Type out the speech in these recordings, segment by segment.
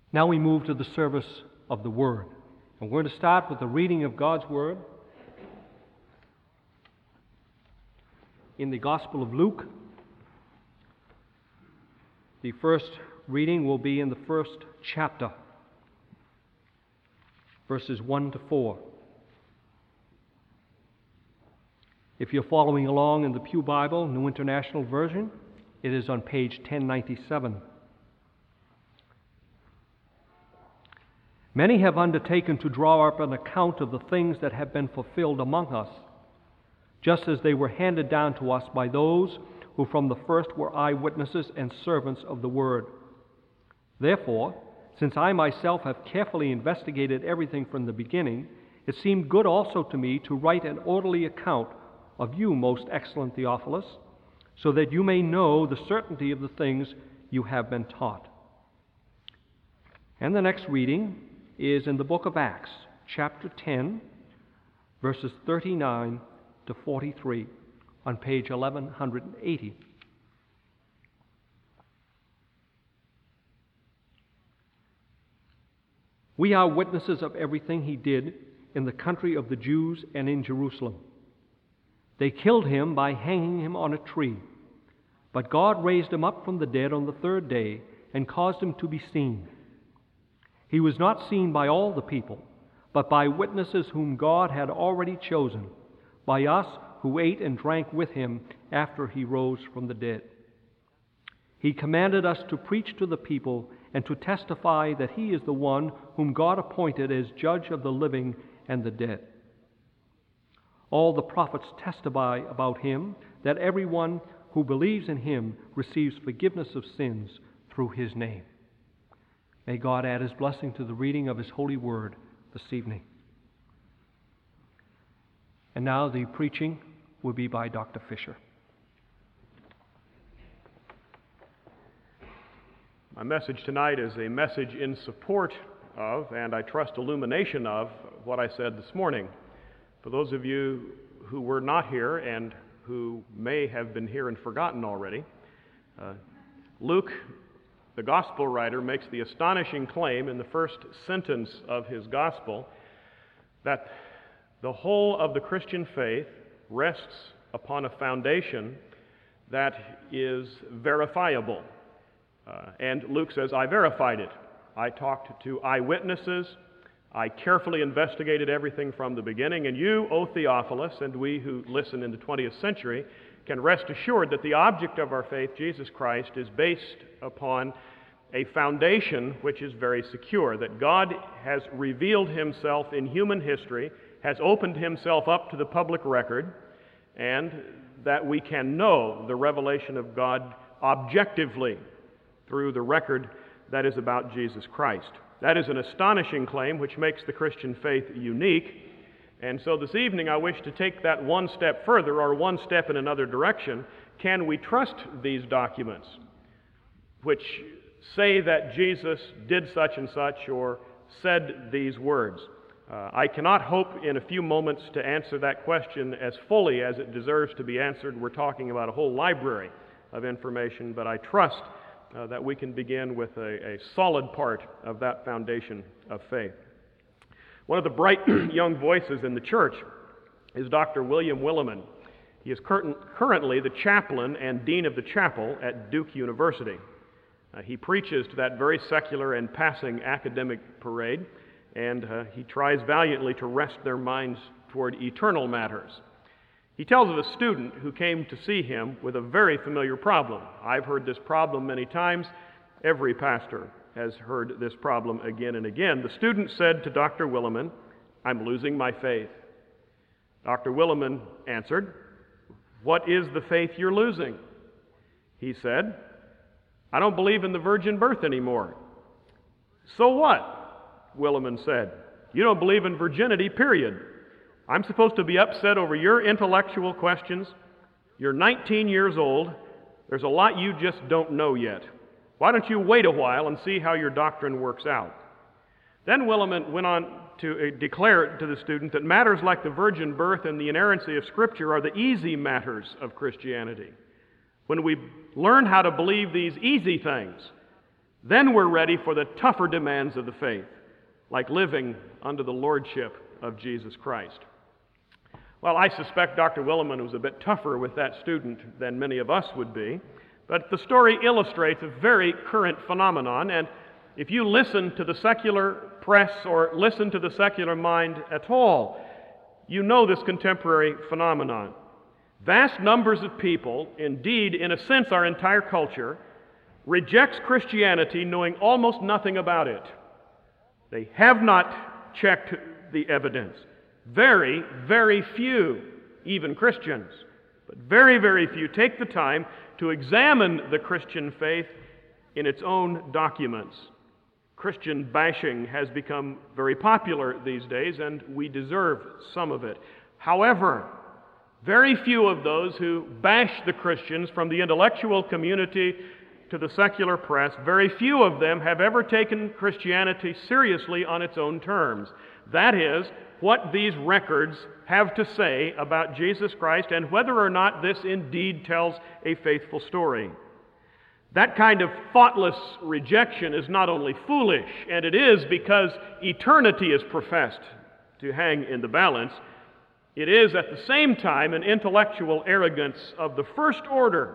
Now we move to the service of the Word. And we're going to start with the reading of God's Word in the Gospel of Luke. The first reading will be in the first chapter, verses 1 to 4. If you're following along in the Pew Bible, New International Version, it is on page 1097. Many have undertaken to draw up an account of the things that have been fulfilled among us, just as they were handed down to us by those who from the first were eyewitnesses and servants of the Word. Therefore, since I myself have carefully investigated everything from the beginning, it seemed good also to me to write an orderly account of you, most excellent Theophilus, so that you may know the certainty of the things you have been taught. And the next reading is in the book of Acts, chapter 10, verses 39 to 43, on page 1180. We are witnesses of everything he did in the country of the Jews and in Jerusalem. They killed him by hanging him on a tree, but God raised him up from the dead on the third day and caused him to be seen. He was not seen by all the people, but by witnesses whom God had already chosen, by us who ate and drank with him after he rose from the dead. He commanded us to preach to the people and to testify that he is the one whom God appointed as judge of the living and the dead. All the prophets testify about him, that everyone who believes in him receives forgiveness of sins through his name. May God add his blessing to the reading of his holy word this evening. And now the preaching will be by Dr. Fisher. My message tonight is a message in support of, and I trust illumination of, what I said this morning. For those of you who were not here and who may have been here and forgotten already, Luke, the gospel writer, makes the astonishing claim in the first sentence of his gospel that the whole of the Christian faith rests upon a foundation that is verifiable. And Luke says, I verified it. I talked to eyewitnesses. I carefully investigated everything from the beginning. And you, O Theophilus, and we who listen in the 20th century, can rest assured that the object of our faith, Jesus Christ, is based upon a foundation which is very secure, that God has revealed himself in human history, has opened himself up to the public record, and that we can know the revelation of God objectively through the record that is about Jesus Christ. That is an astonishing claim which makes the Christian faith unique. And so this evening I wish to take that one step further, or one step in another direction. Can we trust these documents which say that Jesus did such and such or said these words? I cannot hope in a few moments to answer that question as fully as it deserves to be answered. We're talking about a whole library of information, but I trust that we can begin with a solid part of that foundation of faith. One of the bright young voices in the church is Dr. William Willimon. He is currently the chaplain and dean of the chapel at Duke University. He preaches to that very secular and passing academic parade, and he tries valiantly to wrest their minds toward eternal matters. He tells of a student who came to see him with a very familiar problem. I've heard this problem many times. Every pastor has heard this problem again and again. The student said to Dr. Willimon, I'm losing my faith. Dr. Willimon answered, what is the faith you're losing? He said, I don't believe in the virgin birth anymore. So what? Willimon said, you don't believe in virginity, period. I'm supposed to be upset over your intellectual questions. You're 19 years old. There's a lot you just don't know yet. Why don't you wait a while and see how your doctrine works out? Then Willimon went on to declare to the student that matters like the virgin birth and the inerrancy of Scripture are the easy matters of Christianity. When we learn how to believe these easy things, Then we're ready for the tougher demands of the faith, like living under the lordship of Jesus Christ. Well, I suspect Dr. Willimon was a bit tougher with that student than many of us would be, but the story illustrates a very current phenomenon, and if you listen to the secular press or listen to the secular mind at all, you know this contemporary phenomenon. Vast numbers of people, indeed, in a sense, our entire culture, rejects Christianity knowing almost nothing about it. They have not checked the evidence. Very, very few, even Christians, but very, very few take the time to examine the Christian faith in its own documents. Christian bashing has become very popular these days, and we deserve some of it. However, very few of those who bash the Christians, from the intellectual community to the secular press, very few of them have ever taken Christianity seriously on its own terms. That is, what these records have to say about Jesus Christ and whether or not this indeed tells a faithful story. That kind of thoughtless rejection is not only foolish, and it is because eternity is professed to hang in the balance, it is at the same time an intellectual arrogance of the first order.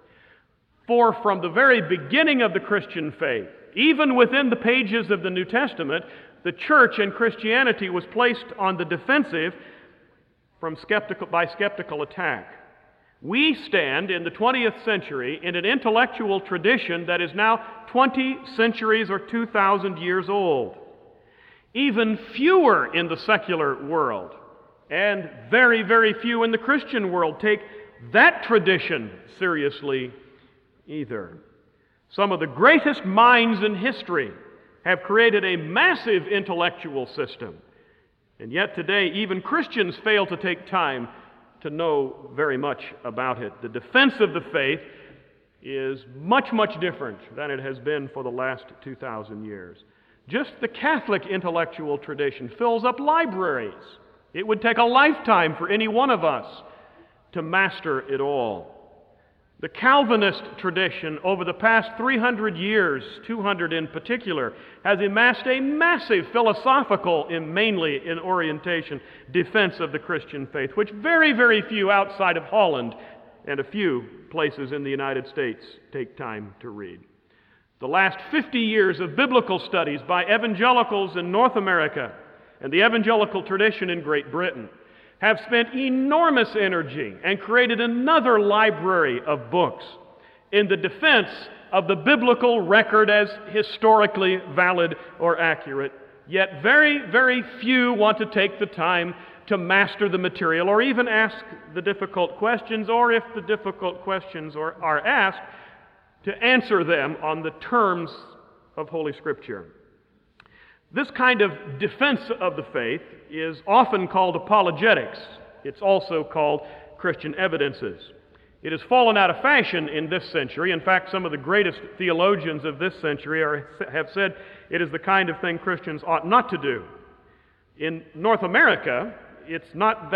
For from the very beginning of the Christian faith, even within the pages of the New Testament, the church and Christianity was placed on the defensive by skeptical attack. We stand in the 20th century in an intellectual tradition that is now 20 centuries or 2,000 years old. Even fewer in the secular world, and very, very few in the Christian world, take that tradition seriously either. Some of the greatest minds in history have created a massive intellectual system, and yet today even Christians fail to take time to know very much about it. The defense of the faith is much, much different than it has been for the last 2,000 years. Just the Catholic intellectual tradition fills up libraries. It would take a lifetime for any one of us to master it all. The Calvinist tradition over the past 300 years, 200 in particular, has amassed a massive philosophical, mainly in orientation, defense of the Christian faith, which very, very few outside of Holland and a few places in the United States take time to read. The last 50 years of biblical studies by evangelicals in North America and the evangelical tradition in Great Britain have spent enormous energy and created another library of books in the defense of the biblical record as historically valid or accurate. Yet very, very few want to take the time to master the material or even ask the difficult questions, or if the difficult questions are asked, to answer them on the terms of Holy Scripture. This kind of defense of the faith is often called apologetics. It's also called Christian evidences. It has fallen out of fashion in this century. In fact, some of the greatest theologians of this century have said it is the kind of thing Christians ought not to do. In North America, it's not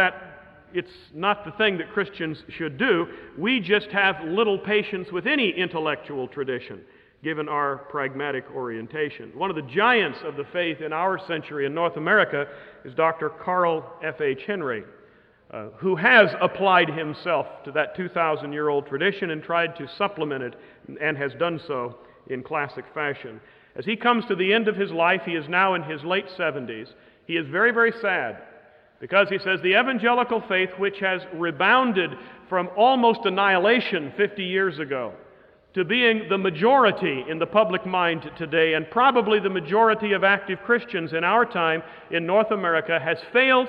the thing that Christians should do. We just have little patience with any intellectual tradition, given our pragmatic orientation. One of the giants of the faith in our century in North America is Dr. Carl F.H. Henry, who has applied himself to that 2,000-year-old tradition and tried to supplement it, and has done so in classic fashion. As he comes to the end of his life, he is now in his late 70s, he is very, very sad, because he says the evangelical faith, which has rebounded from almost annihilation 50 years ago, to being the majority in the public mind today, and probably the majority of active Christians in our time in North America, has failed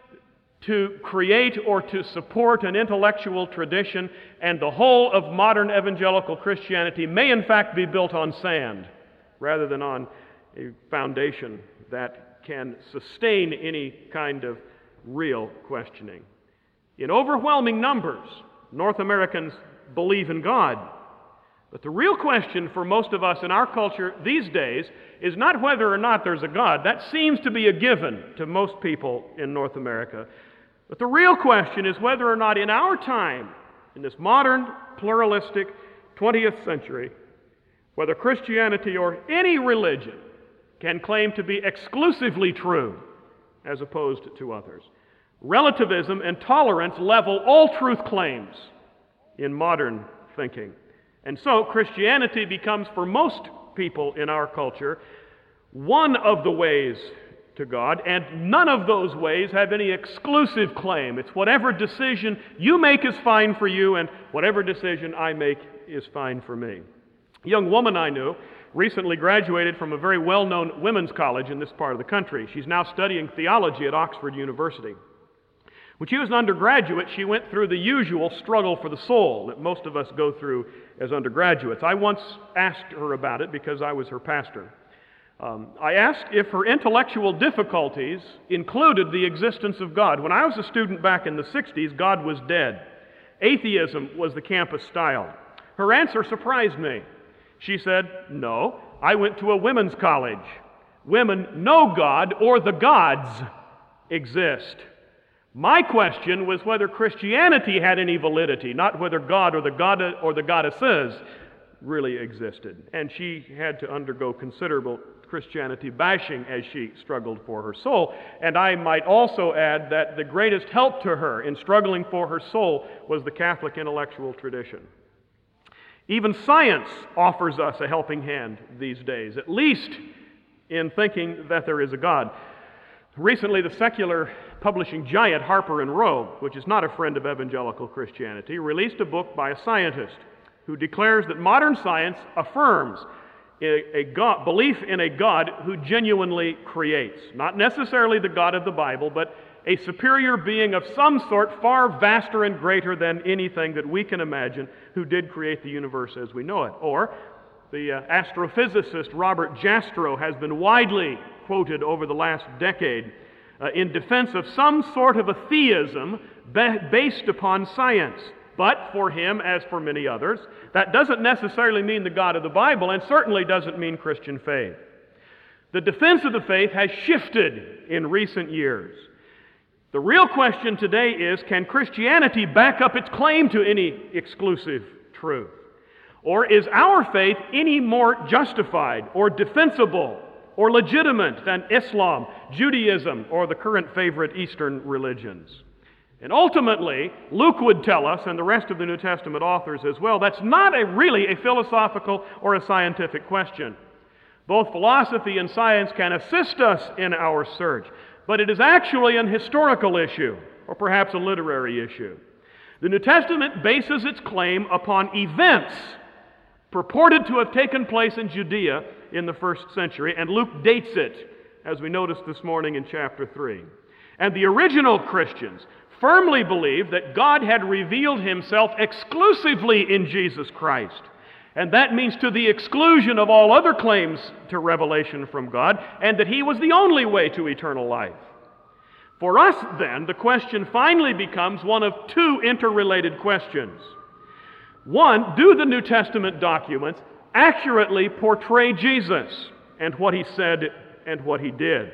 to create or to support an intellectual tradition, and the whole of modern evangelical Christianity may in fact be built on sand rather than on a foundation that can sustain any kind of real questioning. In overwhelming numbers, North Americans believe in God. But the real question for most of us in our culture these days is not whether or not there's a God. That seems to be a given to most people in North America. But the real question is whether or not in our time, in this modern, pluralistic 20th century, whether Christianity or any religion can claim to be exclusively true as opposed to others. Relativism and tolerance level all truth claims in modern thinking. And so Christianity becomes, for most people in our culture, one of the ways to God, and none of those ways have any exclusive claim. It's whatever decision you make is fine for you, and whatever decision I make is fine for me. A young woman I knew recently graduated from a very well-known women's college in this part of the country. She's now studying theology at Oxford University. When she was an undergraduate, she went through the usual struggle for the soul that most of us go through as undergraduates. I once asked her about it because I was her pastor. I asked if her intellectual difficulties included the existence of God. When I was a student back in the 60s, God was dead. Atheism was the campus style. Her answer surprised me. She said, "No, I went to a women's college. Women know God, or the gods exist." My question was whether Christianity had any validity, not whether God or the goddesses really existed. And she had to undergo considerable Christianity bashing as she struggled for her soul. And I might also add that the greatest help to her in struggling for her soul was the Catholic intellectual tradition. Even science offers us a helping hand these days, at least in thinking that there is a God. Recently, the secular publishing giant Harper & Row, which is not a friend of evangelical Christianity, released a book by a scientist who declares that modern science affirms a God, belief in a God who genuinely creates. Not necessarily the God of the Bible, but a superior being of some sort far vaster and greater than anything that we can imagine, who did create the universe as we know it. Or the astrophysicist Robert Jastrow has been widely quoted over the last decade in defense of some sort of a theism based upon science. But for him, as for many others, that doesn't necessarily mean the God of the Bible, and certainly doesn't mean Christian faith. The defense of the faith has shifted in recent years. The real question today is, can Christianity back up its claim to any exclusive truth? Or is our faith any more justified or defensible or legitimate than Islam, Judaism, or the current favorite Eastern religions? And ultimately, Luke would tell us, and the rest of the New Testament authors as well, that's not really a philosophical or a scientific question. Both philosophy and science can assist us in our search, but it is actually an historical issue, or perhaps a literary issue. The New Testament bases its claim upon events purported to have taken place in Judea in the first century, and Luke dates it, as we noticed this morning in chapter 3. And the original Christians firmly believed that God had revealed himself exclusively in Jesus Christ. And that means to the exclusion of all other claims to revelation from God, and that he was the only way to eternal life. For us, then, the question finally becomes one of two interrelated questions. One, do the New Testament documents accurately portray Jesus and what he said and what he did?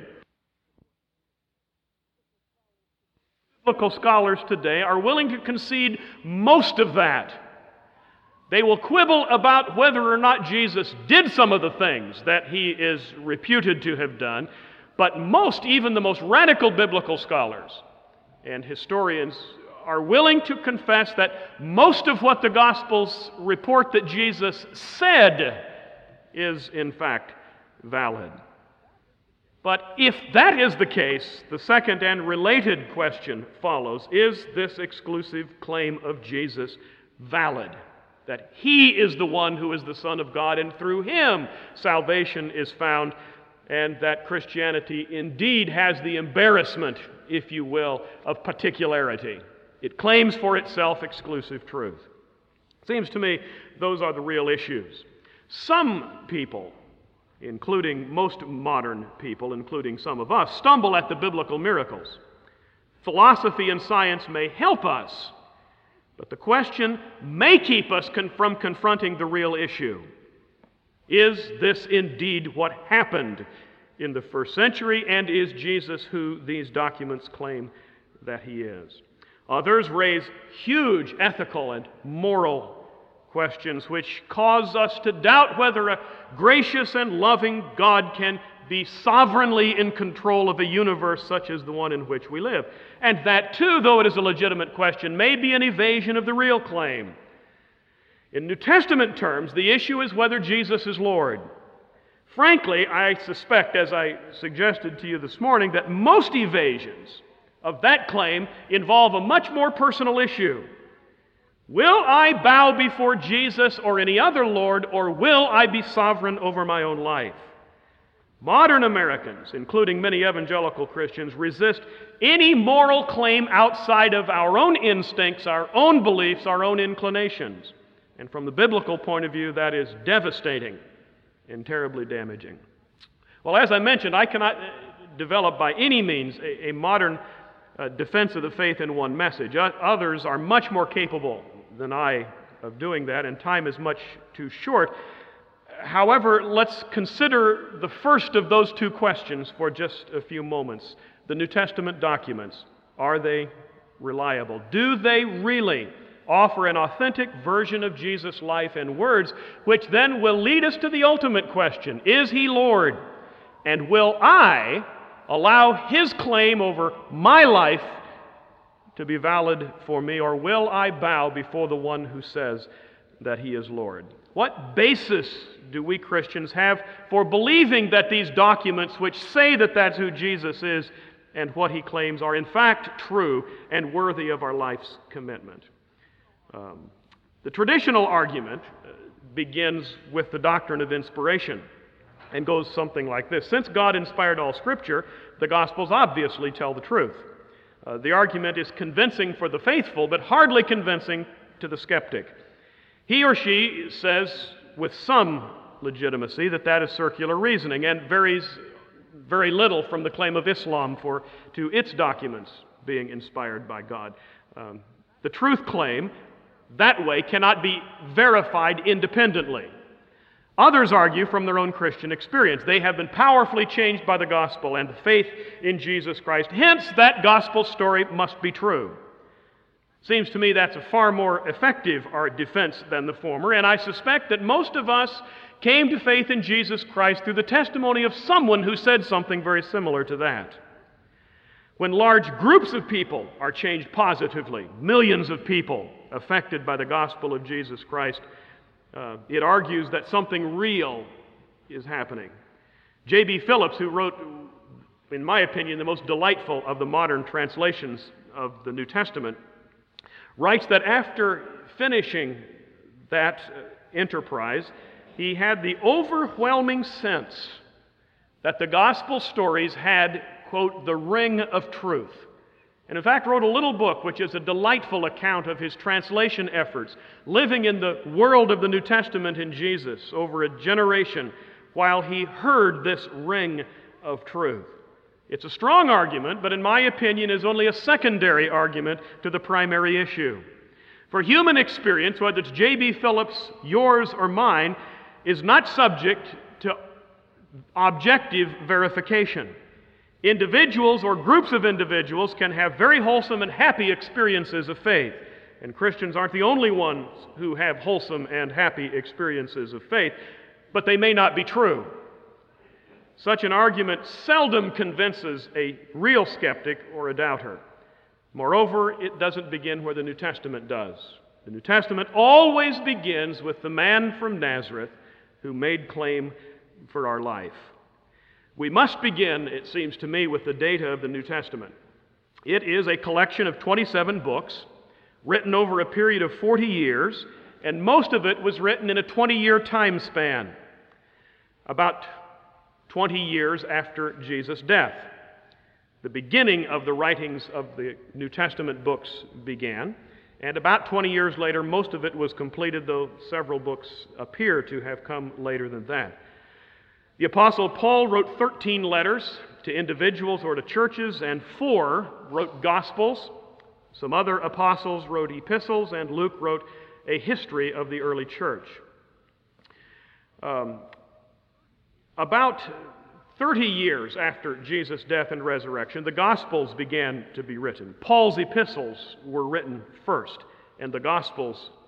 Biblical scholars today are willing to concede most of that. They will quibble about whether or not Jesus did some of the things that he is reputed to have done, but most, even the most radical biblical scholars and historians, are willing to confess that most of what the Gospels report that Jesus said is, in fact, valid. But if that is the case, the second and related question follows: is this exclusive claim of Jesus valid? That he is the one who is the Son of God, and through him salvation is found, and that Christianity indeed has the embarrassment, if you will, of particularity. It claims for itself exclusive truth. It seems to me those are the real issues. Some people, including most modern people, including some of us, stumble at the biblical miracles. Philosophy and science may help us, but the question may keep us from confronting the real issue. Is this indeed what happened in the first century, and is Jesus who these documents claim that he is? Others raise huge ethical and moral questions which cause us to doubt whether a gracious and loving God can be sovereignly in control of a universe such as the one in which we live. And that too, though it is a legitimate question, may be an evasion of the real claim. In New Testament terms, the issue is whether Jesus is Lord. Frankly, I suspect, as I suggested to you this morning, that most evasions of that claim involve a much more personal issue. Will I bow before Jesus or any other Lord, or will I be sovereign over my own life? Modern Americans, including many evangelical Christians, resist any moral claim outside of our own instincts, our own beliefs, our own inclinations. And from the biblical point of view, that is devastating and terribly damaging. Well, as I mentioned, I cannot develop by any means a modern defense of the faith in one message. Others are much more capable than I of doing that, and time is much too short. However, let's consider the first of those two questions for just a few moments. The New Testament documents, are they reliable? Do they really offer an authentic version of Jesus' life and words, which then will lead us to the ultimate question, is He Lord? And will I allow His claim over my life to be valid for me, or will I bow before the one who says that He is Lord? What basis do we Christians have for believing that these documents, which say that that's who Jesus is and what He claims, are in fact true and worthy of our life's commitment? The traditional argument begins with the doctrine of inspiration and goes something like this. Since God inspired all Scripture, the Gospels obviously tell the truth. The argument is convincing for the faithful, but hardly convincing to the skeptic. He or she says with some legitimacy that that is circular reasoning and varies very little from the claim of Islam to its documents being inspired by God. The truth claim that way cannot be verified independently. Others argue from their own Christian experience. They have been powerfully changed by the gospel and the faith in Jesus Christ. Hence, that gospel story must be true. Seems to me that's a far more effective defense than the former, and I suspect that most of us came to faith in Jesus Christ through the testimony of someone who said something very similar to that. When large groups of people are changed positively, millions of people affected by the gospel of Jesus Christ, it argues that something real is happening. J.B. Phillips, who wrote, in my opinion, the most delightful of the modern translations of the New Testament, writes that after finishing that enterprise, he had the overwhelming sense that the gospel stories had, quote, the ring of truth. And in fact wrote a little book which is a delightful account of his translation efforts, living in the world of the New Testament in Jesus over a generation while he heard this ring of truth. It's a strong argument, but in my opinion is only a secondary argument to the primary issue. For human experience, whether it's J.B. Phillips, yours, or mine, is not subject to objective verification. Individuals or groups of individuals can have very wholesome and happy experiences of faith, and Christians aren't the only ones who have wholesome and happy experiences of faith, but they may not be true. Such an argument seldom convinces a real skeptic or a doubter. Moreover, it doesn't begin where the New Testament does. The New Testament always begins with the man from Nazareth who made claim for our life. We must begin, it seems to me, with the data of the New Testament. It is a collection of 27 books written over a period of 40 years, and most of it was written in a 20-year time span. About 20 years after Jesus' death. The beginning of the writings of the New Testament books began, and about 20 years later, most of it was completed, though several books appear to have come later than that. The Apostle Paul wrote 13 letters to individuals or to churches, and 4 wrote Gospels. Some other apostles wrote epistles, and Luke wrote a history of the early church. About 30 years after Jesus' death and resurrection, the Gospels began to be written. Paul's epistles were written first, and the Gospels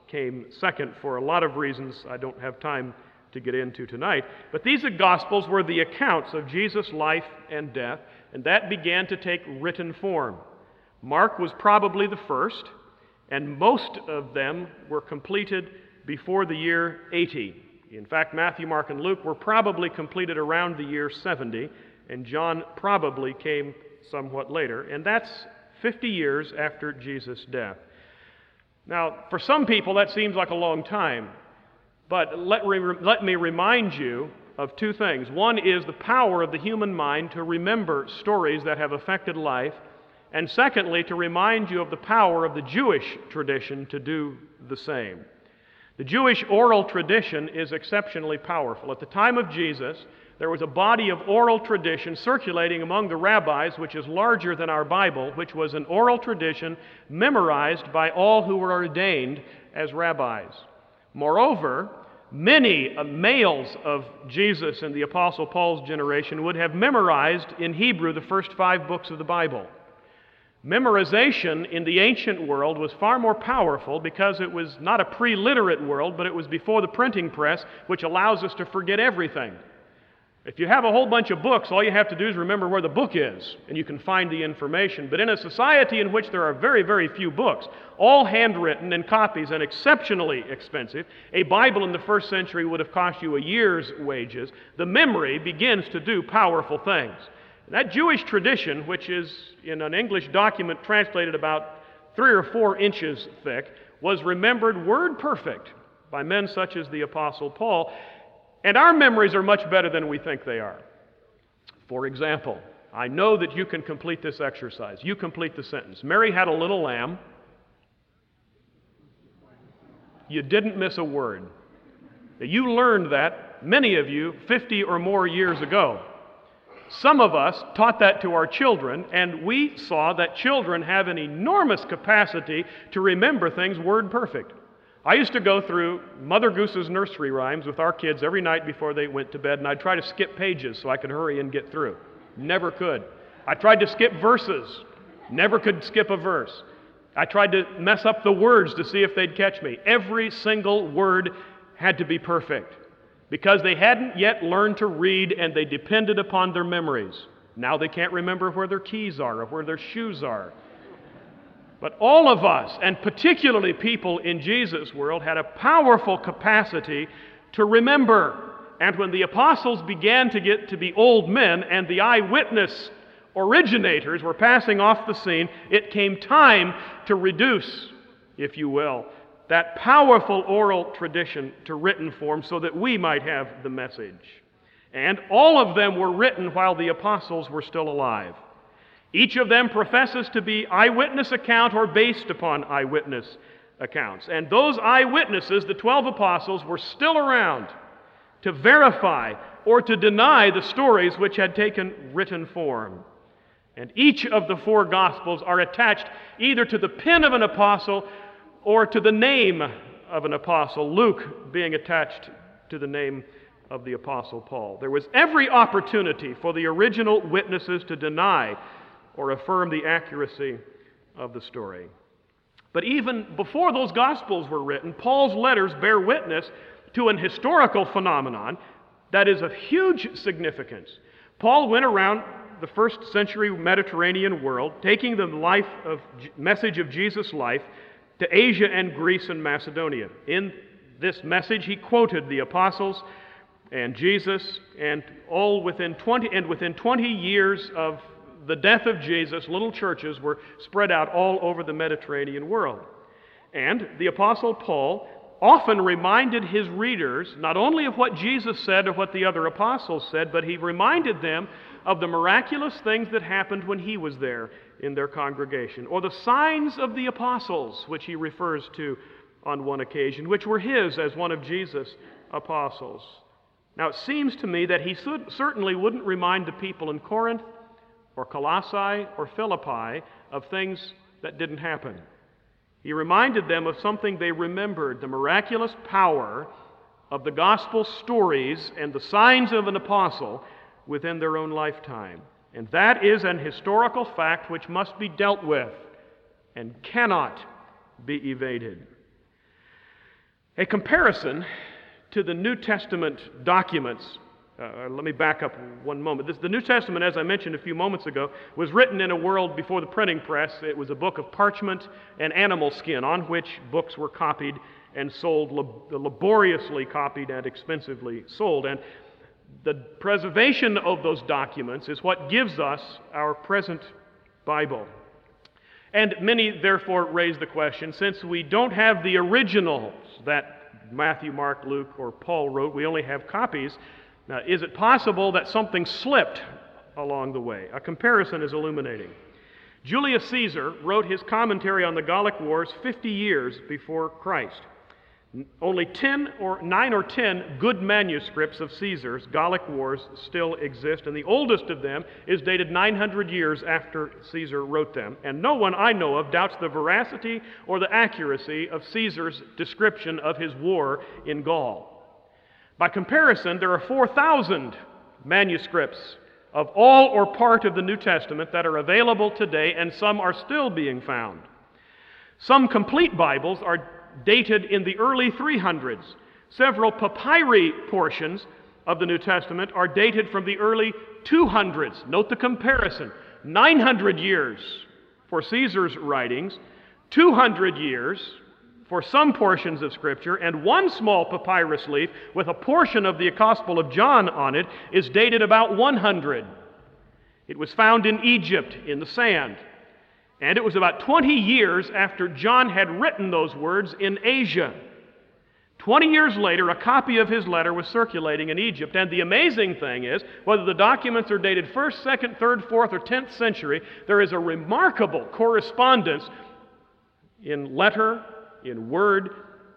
came second for a lot of reasons I don't have time to get into tonight. But these Gospels were the accounts of Jesus' life and death, and that began to take written form. Mark was probably the first, and most of them were completed before the year 80. In fact, Matthew, Mark, and Luke were probably completed around the year 70, and John probably came somewhat later, and that's 50 years after Jesus' death. Now, for some people, that seems like a long time, but let me remind you of two things. One is the power of the human mind to remember stories that have affected life, and secondly, to remind you of the power of the Jewish tradition to do the same. The Jewish oral tradition is exceptionally powerful. At the time of Jesus, there was a body of oral tradition circulating among the rabbis, which is larger than our Bible, which was an oral tradition memorized by all who were ordained as rabbis. Moreover, many males of Jesus and the Apostle Paul's generation would have memorized in Hebrew the first 5 books of the Bible. Memorization in the ancient world was far more powerful because it was not a pre-literate world, but it was before the printing press, which allows us to forget everything. If you have a whole bunch of books, all you have to do is remember where the book is, and you can find the information. But in a society in which there are very, very few books, all handwritten and copies and exceptionally expensive, a Bible in the first century would have cost you a year's wages. The memory begins to do powerful things. That Jewish tradition, which is in an English document translated about 3 or 4 inches thick, was remembered word perfect by men such as the Apostle Paul. And our memories are much better than we think they are. For example, I know that you can complete this exercise. You complete the sentence. Mary had a little lamb. You didn't miss a word. Now, you learned that, many of you, 50 or more years ago. Some of us taught that to our children, and we saw that children have an enormous capacity to remember things word perfect. I used to go through Mother Goose's nursery rhymes with our kids every night before they went to bed, and I'd try to skip pages so I could hurry and get through. Never could. I tried to skip verses. Never could skip a verse. I tried to mess up the words to see if they'd catch me. Every single word had to be perfect, because they hadn't yet learned to read and they depended upon their memories. Now they can't remember where their keys are or where their shoes are. But all of us, and particularly people in Jesus' world, had a powerful capacity to remember. And when the apostles began to get to be old men and the eyewitness originators were passing off the scene, it came time to reduce, if you will, that powerful oral tradition to written form so that we might have the message. And all of them were written while the apostles were still alive. Each of them professes to be eyewitness account or based upon eyewitness accounts. And those eyewitnesses, the 12 apostles, were still around to verify or to deny the stories which had taken written form. And each of the 4 Gospels are attached either to the pen of an apostle or to the name of an apostle, Luke being attached to the name of the Apostle Paul. There was every opportunity for the original witnesses to deny or affirm the accuracy of the story. But even before those Gospels were written, Paul's letters bear witness to an historical phenomenon that is of huge significance. Paul went around the first century Mediterranean world, taking the message of Jesus' life to Asia and Greece and Macedonia. In this message, he quoted the apostles and Jesus, and within 20 years of the death of Jesus, little churches were spread out all over the Mediterranean world. And the Apostle Paul often reminded his readers not only of what Jesus said or what the other apostles said, but he reminded them of the miraculous things that happened when he was there in their congregation, or the signs of the apostles, which he refers to on one occasion, which were his as one of Jesus' apostles. Now, it seems to me that he certainly wouldn't remind the people in Corinth or Colossae or Philippi of things that didn't happen. He reminded them of something they remembered, the miraculous power of the gospel stories and the signs of an apostle within their own lifetime. And that is an historical fact which must be dealt with and cannot be evaded. A comparison to the New Testament documents. Let me back up one moment. The New Testament, as I mentioned a few moments ago, was written in a world before the printing press. It was a book of parchment and animal skin on which books were copied and sold, laboriously copied and expensively sold. And the preservation of those documents is what gives us our present Bible. And many therefore raise the question, since we don't have the originals that Matthew, Mark, Luke, or Paul wrote, we only have copies. Now, is it possible that something slipped along the way? A comparison is illuminating. Julius Caesar wrote his commentary on the Gallic Wars 50 years before Christ. Only 9 or 10 good manuscripts of Caesar's Gallic Wars still exist, and the oldest of them is dated 900 years after Caesar wrote them. And no one I know of doubts the veracity or the accuracy of Caesar's description of his war in Gaul. By comparison, there are 4,000 manuscripts of all or part of the New Testament that are available today, and some are still being found. Some complete Bibles are dated in the early 300s. Several papyri portions of the New Testament are dated from the early 200s. Note the comparison. 900 years for Caesar's writings, 200 years for some portions of Scripture, and one small papyrus leaf with a portion of the Gospel of John on it is dated about 100. It was found in Egypt in the sand. And it was about 20 years after John had written those words in Asia. 20 years later, a copy of his letter was circulating in Egypt. And the amazing thing is, whether the documents are dated 1st, 2nd, 3rd, 4th, or 10th century, there is a remarkable correspondence in letter, in word,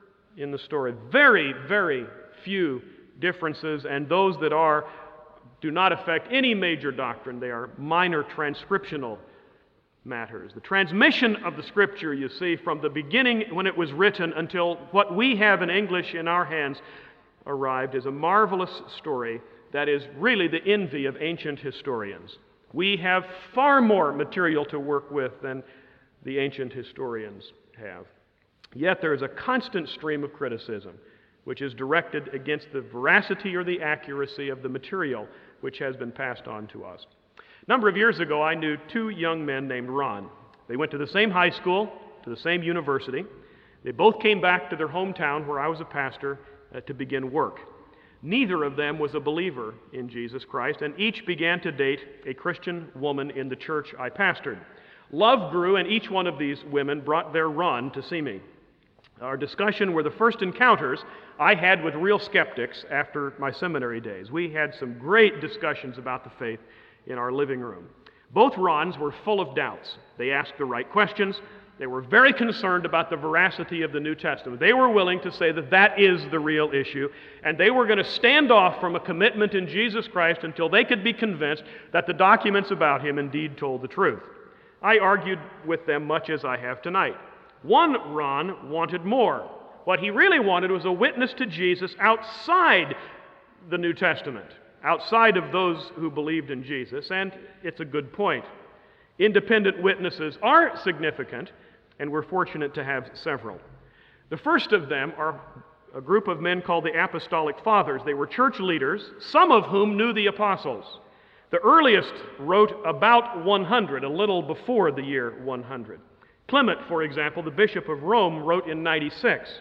in the story. Very, very few differences, and those that are do not affect any major doctrine. They are minor transcriptional matters. The transmission of the Scripture, you see, from the beginning when it was written until what we have in English in our hands arrived, is a marvelous story that is really the envy of ancient historians. We have far more material to work with than the ancient historians have. Yet there is a constant stream of criticism which is directed against the veracity or the accuracy of the material which has been passed on to us. A number of years ago, I knew two young men named Ron. They went to the same high school, to the same university. They both came back to their hometown where I was a pastor to begin work. Neither of them was a believer in Jesus Christ, and each began to date a Christian woman in the church I pastored. Love grew, and each one of these women brought their Ron to see me. Our discussion were the first encounters I had with real skeptics after my seminary days. We had some great discussions about the faith in our living room. Both Rons were full of doubts. They asked the right questions. They were very concerned about the veracity of the New Testament. They were willing to say that that is the real issue, and they were going to stand off from a commitment in Jesus Christ until they could be convinced that the documents about him indeed told the truth. I argued with them much as I have tonight. One Ron wanted more. What he really wanted was a witness to Jesus outside the New Testament, outside of those who believed in Jesus, and it's a good point. Independent witnesses are significant, and we're fortunate to have several. The first of them are a group of men called the Apostolic Fathers. They were church leaders, some of whom knew the apostles. The earliest wrote about 100, a little before the year 100. Clement, for example, the Bishop of Rome, wrote in 96.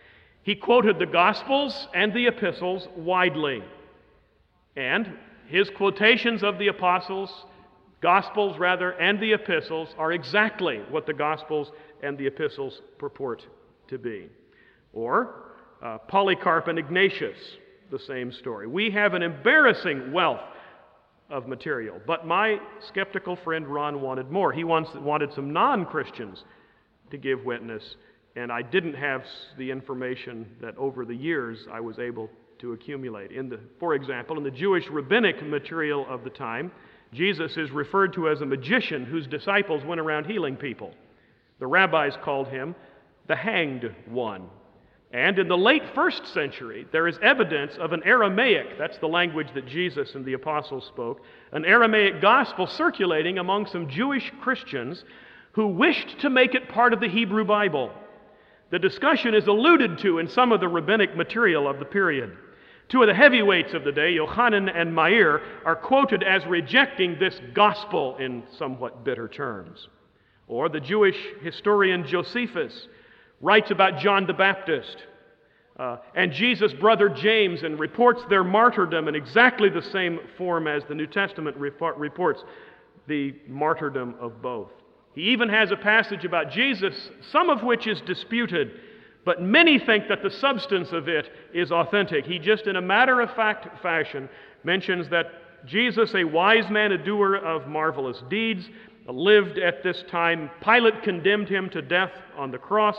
He quoted the Gospels and the epistles widely. And his quotations of the Gospels and the epistles are exactly what the Gospels and the epistles purport to be. Or Polycarp and Ignatius, the same story. We have an embarrassing wealth of material, but my skeptical friend Ron wanted more. He wanted some non-Christians to give witness, and I didn't have the information that over the years I was able to accumulate. For example, in the Jewish rabbinic material of the time, Jesus is referred to as a magician whose disciples went around healing people. The rabbis called him the hanged one. And in the late 1st century, there is evidence of an Aramaic, that's the language that Jesus and the apostles spoke, an Aramaic gospel circulating among some Jewish Christians who wished to make it part of the Hebrew Bible. The discussion is alluded to in some of the rabbinic material of the period. Two of the heavyweights of the day, Yochanan and Meir, are quoted as rejecting this gospel in somewhat bitter terms. Or the Jewish historian Josephus writes about John the Baptist and Jesus' brother James and reports their martyrdom in exactly the same form as the New Testament reports the martyrdom of both. He even has a passage about Jesus, some of which is disputed, but many think that the substance of it is authentic. He just, in a matter-of-fact fashion, mentions that Jesus, a wise man, a doer of marvelous deeds, lived at this time. Pilate condemned him to death on the cross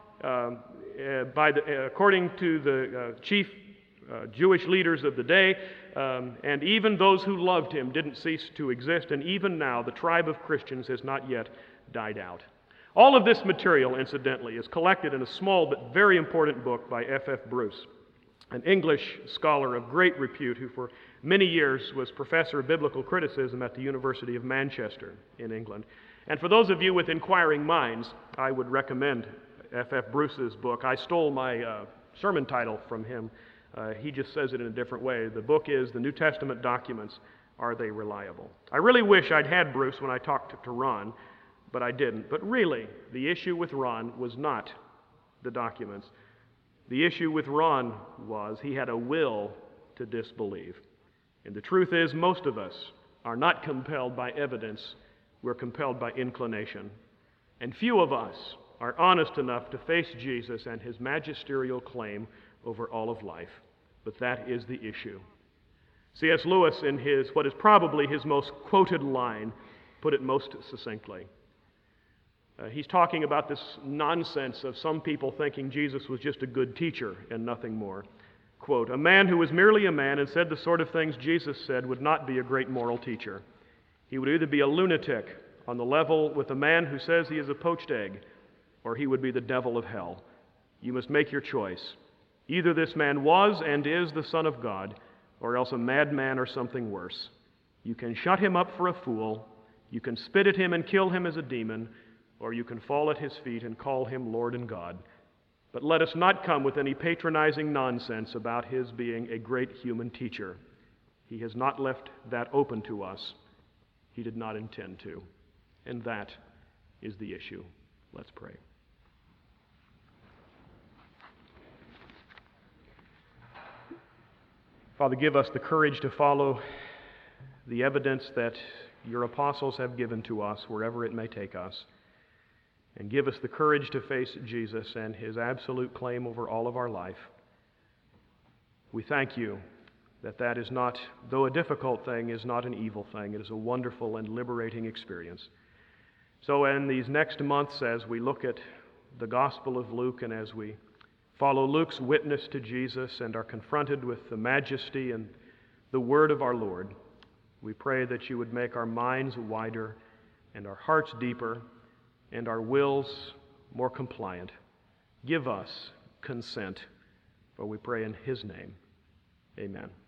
according to the chief Jewish leaders of the day, and even those who loved him didn't cease to exist, and even now the tribe of Christians has not yet died out. All of this material, incidentally, is collected in a small but very important book by F.F. Bruce, an English scholar of great repute who for many years was professor of biblical criticism at the University of Manchester in England. And for those of you with inquiring minds, I would recommend F.F. Bruce's book. I stole my sermon title from him. He just says it in a different way. The book is The New Testament Documents, Are They Reliable? I really wish I'd had Bruce when I talked to Ron, but I didn't. But really, the issue with Ron was not the documents. The issue with Ron was he had a will to disbelieve. And the truth is, most of us are not compelled by evidence. We're compelled by inclination. And few of us are honest enough to face Jesus and his magisterial claim over all of life. But that is the issue. C.S. Lewis, in what is probably his most quoted line, put it most succinctly. He's talking about this nonsense of some people thinking Jesus was just a good teacher and nothing more. Quote, "A man who was merely a man and said the sort of things Jesus said would not be a great moral teacher. He would either be a lunatic on the level with a man who says he is a poached egg, or he would be the devil of hell. You must make your choice. Either this man was and is the Son of God, or else a madman or something worse. You can shut him up for a fool, you can spit at him and kill him as a demon, or you can fall at his feet and call him Lord and God. But let us not come with any patronizing nonsense about his being a great human teacher. He has not left that open to us. He did not intend to." And that is the issue. Let's pray. Father, give us the courage to follow the evidence that your apostles have given to us, wherever it may take us. And give us the courage to face Jesus and his absolute claim over all of our life. We thank you that that is not, though a difficult thing, is not an evil thing. It is a wonderful and liberating experience. So in these next months, as we look at the Gospel of Luke and as we follow Luke's witness to Jesus and are confronted with the majesty and the word of our Lord, we pray that you would make our minds wider and our hearts deeper and our wills more compliant. Give us consent, for we pray in his name. Amen.